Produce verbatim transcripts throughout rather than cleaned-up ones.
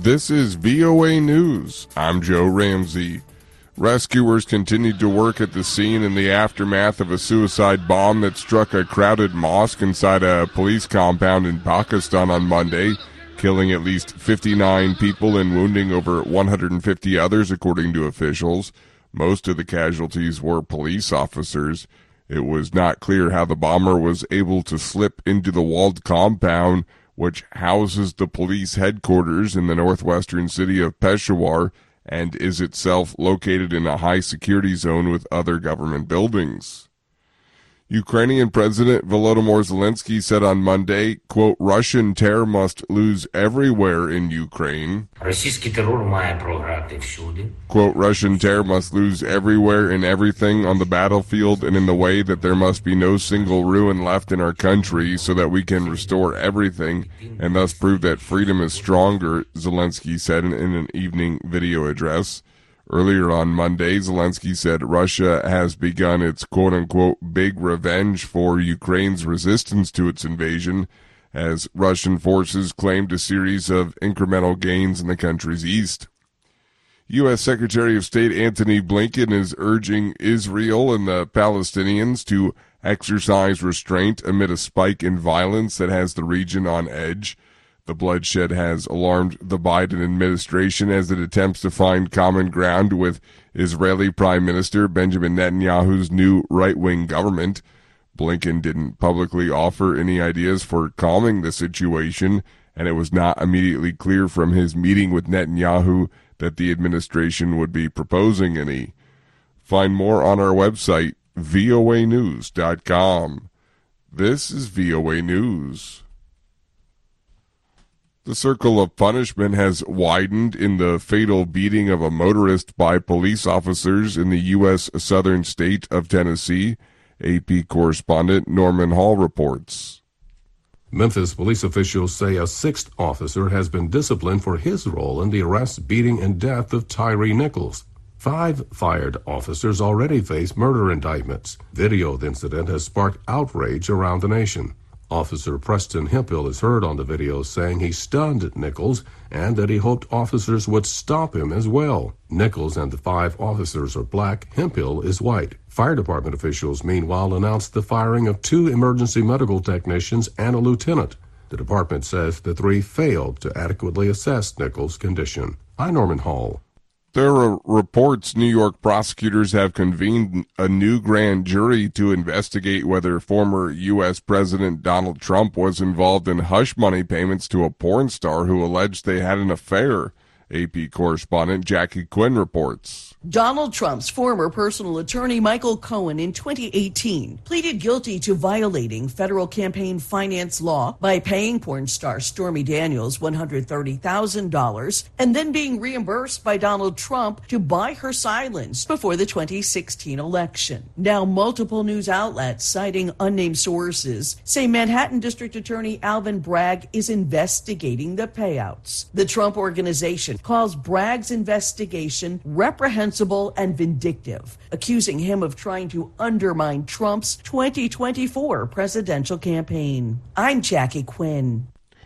This is V O A News. I'm Joe Ramsey. Rescuers continued to work at the scene in the aftermath of a suicide bomb that struck a crowded mosque inside a police compound in Pakistan on Monday, killing at least fifty-nine people and wounding over one hundred fifty others, according to officials. Most of the casualties were police officers. It was not clear how the bomber was able to slip into the walled compound, which houses the police headquarters in the northwestern city of Peshawar and is itself located in a high-security zone with other government buildings. Ukrainian President Volodymyr Zelensky said on Monday, quote, Russian terror must lose everywhere in Ukraine. Quote, Russian terror must lose everywhere in everything on the battlefield and in the way that there must be no single ruin left in our country so that we can restore everything and thus prove that freedom is stronger, Zelensky said in an evening video address. Earlier on Monday, Zelensky said Russia has begun its quote-unquote big revenge for Ukraine's resistance to its invasion, as Russian forces claimed a series of incremental gains in the country's east. U S Secretary of State Antony Blinken is urging Israel and the Palestinians to exercise restraint amid a spike in violence that has the region on edge. The bloodshed has alarmed the Biden administration as it attempts to find common ground with Israeli Prime Minister Benjamin Netanyahu's new right-wing government. Blinken didn't publicly offer any ideas for calming the situation, and it was not immediately clear from his meeting with Netanyahu that the administration would be proposing any. Find more on our website, V O A news dot com. This is V O A News. The circle of punishment has widened in the fatal beating of a motorist by police officers in the U S southern state of Tennessee. A P correspondent Norman Hall reports. Memphis police officials say a sixth officer has been disciplined for his role in the arrest, beating, and death of Tyree Nichols. Five fired officers already face murder indictments. Video of the incident has sparked outrage around the nation. Officer Preston Hemphill is heard on the video saying he stunned Nichols and that he hoped officers would stop him as well. Nichols and the five officers are black. Hemphill is white. Fire department officials, meanwhile, announced the firing of two emergency medical technicians and a lieutenant. The department says the three failed to adequately assess Nichols' condition. I'm Norman Hall. There are reports New York prosecutors have convened a new grand jury to investigate whether former U S President Donald Trump was involved in hush money payments to a porn star who alleged they had an affair. A P correspondent Jackie Quinn reports. Donald Trump's former personal attorney Michael Cohen in twenty eighteen pleaded guilty to violating federal campaign finance law by paying porn star Stormy Daniels one hundred thirty thousand dollars and then being reimbursed by Donald Trump to buy her silence before the twenty sixteen election. Now, multiple news outlets citing unnamed sources say Manhattan District Attorney Alvin Bragg is investigating the payouts. The Trump Organization calls Bragg's investigation reprehensible and vindictive, accusing him of trying to undermine Trump's twenty twenty-four presidential campaign. I'm Jackie Quinn.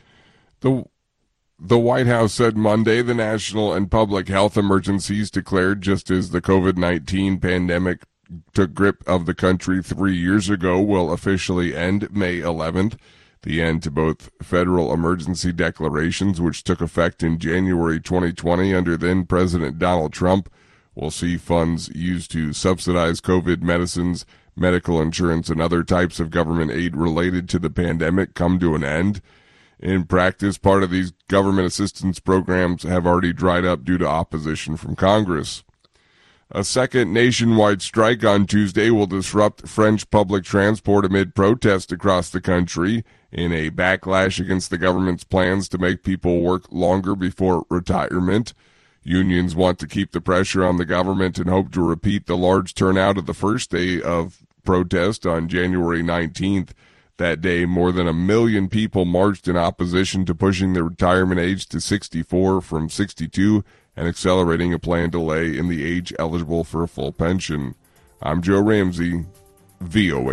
The The White House said Monday the national and public health emergencies declared just as the COVID nineteen pandemic took grip of the country three years ago will officially end May eleventh. The end to both federal emergency declarations, which took effect in January twenty twenty under then-President Donald Trump, will see funds used to subsidize COVID medicines, medical insurance, and other types of government aid related to the pandemic come to an end. In practice, part of these government assistance programs have already dried up due to opposition from Congress. A second nationwide strike on Tuesday will disrupt French public transport amid protests across the country in a backlash against the government's plans to make people work longer before retirement. Unions want to keep the pressure on the government and hope to repeat the large turnout of the first day of protest on January nineteenth. That day, more than a million people marched in opposition to pushing the retirement age to sixty-four from sixty-two and accelerating a planned delay in the age eligible for a full pension. I'm Joe Ramsey, V O A